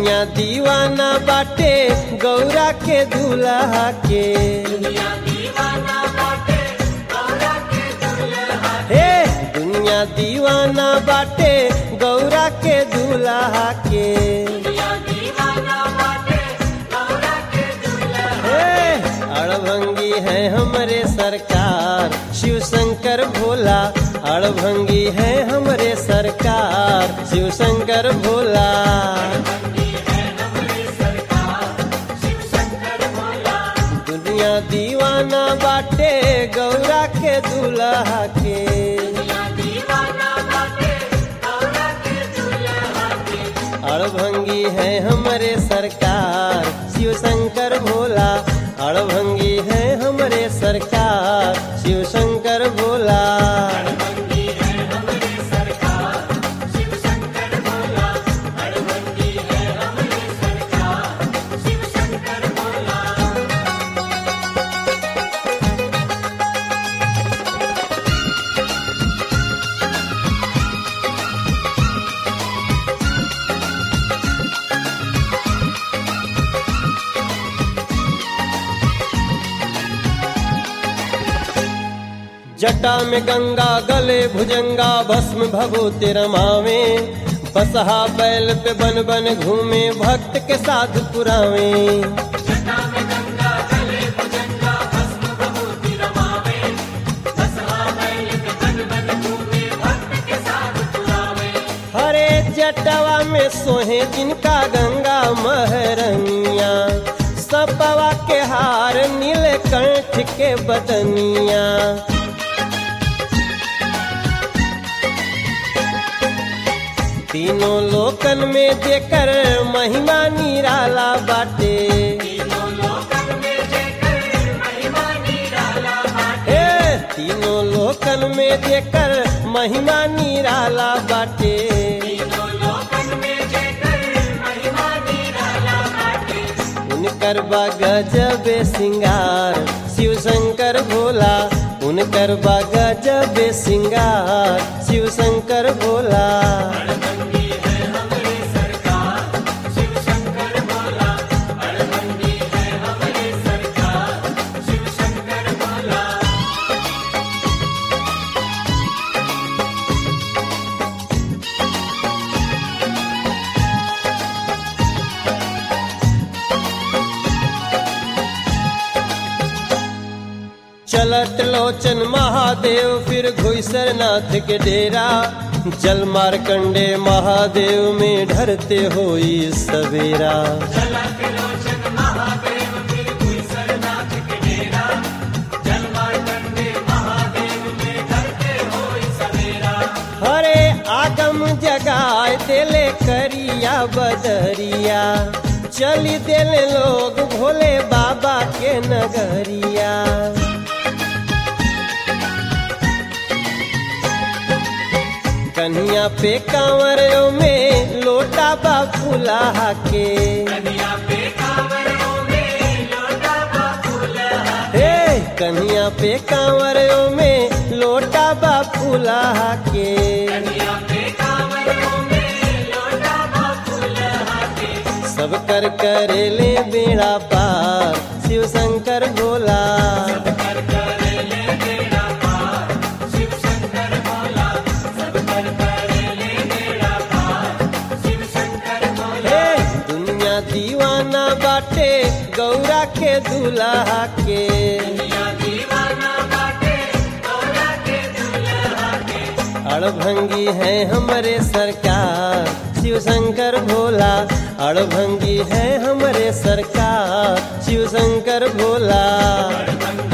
दुनिया दीवाना बाटे गौरा के दूल्हा के। हे दुनिया दीवाना बाटे गौरा के दूल्हा के। अड़भंगी है हमरे सरकार शिव शंकर भोला। अड़भंगी है हमरे सरकार शिव शंकर भोला। दुनिया दीवाना बाटे गौरा के दूल्हा के। अड़भंगी है हमरे सरकार शिव शंकर भोला। अड़भंगी है हमरे सरकार शिव शंकर भोला। जटा में गंगा गले भुजंगा भस्म भभूति रमावे। बसहा बैल पे बन बन घूमे भक्त के साथ पुरावे। हरे जटवा में सोहे जिनका गंगा महरनिया। सपवा के हार नीलकंठ के बदनिया। तीनों लोकन में जेकर महिमा निराला बाटे। तीनों लोकन में जेकर महिमा निराला बाटे। उनकर बा गजब सिंगार शिव शंकर भोला। उनकर बा गजब सिंगार शिव शंकर भोला। चलत लोचन महादेव फिर घुईसरनाथ के डेरा। जल मारकंडे महादेव में ढरते होई सवेरा। हरे आगम जगाए देले करिया बदरिया। चली देले लोग भोले बाबा के नगरिया। कन्हिया पे कांवरों में लोटा बा फुलाहा के। हे कन्हिया पे कांवरों में लोटा बा फुलाहा के। सब कर करेले बेड़ा पार शिव शंकर भोला। दीवाना बाटे गौरा के दूल्हा के। अड़भंगी है हमरे सरकार शिव शंकर भोला। अड़भंगी है हमरे सरकार शिव शंकर भोला।